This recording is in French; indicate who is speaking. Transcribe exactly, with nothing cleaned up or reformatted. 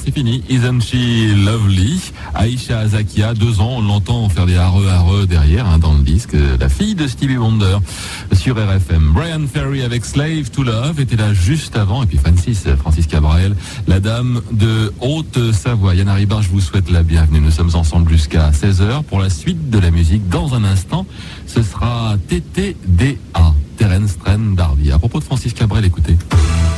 Speaker 1: c'est fini. Isn't she lovely? Aïcha Azakia, deux ans, on l'entend faire des areux areux derrière, hein, dans le disque. La fille de Stevie Wonder sur R F M. Brian Ferry avec Slave to Love était là juste avant. Et puis Francis, Francis Cabrel, la dame de Haute-Savoie. Yann Haribar, je vous souhaite la bienvenue. Nous sommes ensemble jusqu'à seize heures pour la suite de la musique. Dans un instant, ce sera T T D A, Terence Trent D'Arby. À propos de Francis Cabrel, écoutez.